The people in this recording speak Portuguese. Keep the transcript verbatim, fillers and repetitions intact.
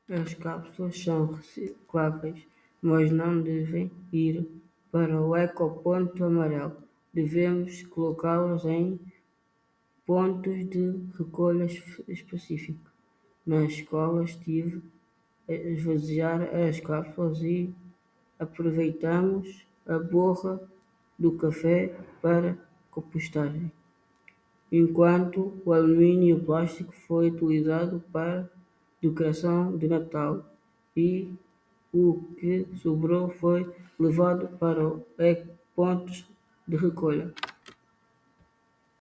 As cápsulas são recicláveis, mas não devem ir para o ecoponto amarelo. Devemos colocá-las em pontos de recolha específicos. Na escola estive a esvaziar as cápsulas e aproveitamos a borra do café para compostagem, enquanto o alumínio e o plástico foi utilizado para decoração de Natal e o que sobrou foi levado para os pontos de recolha.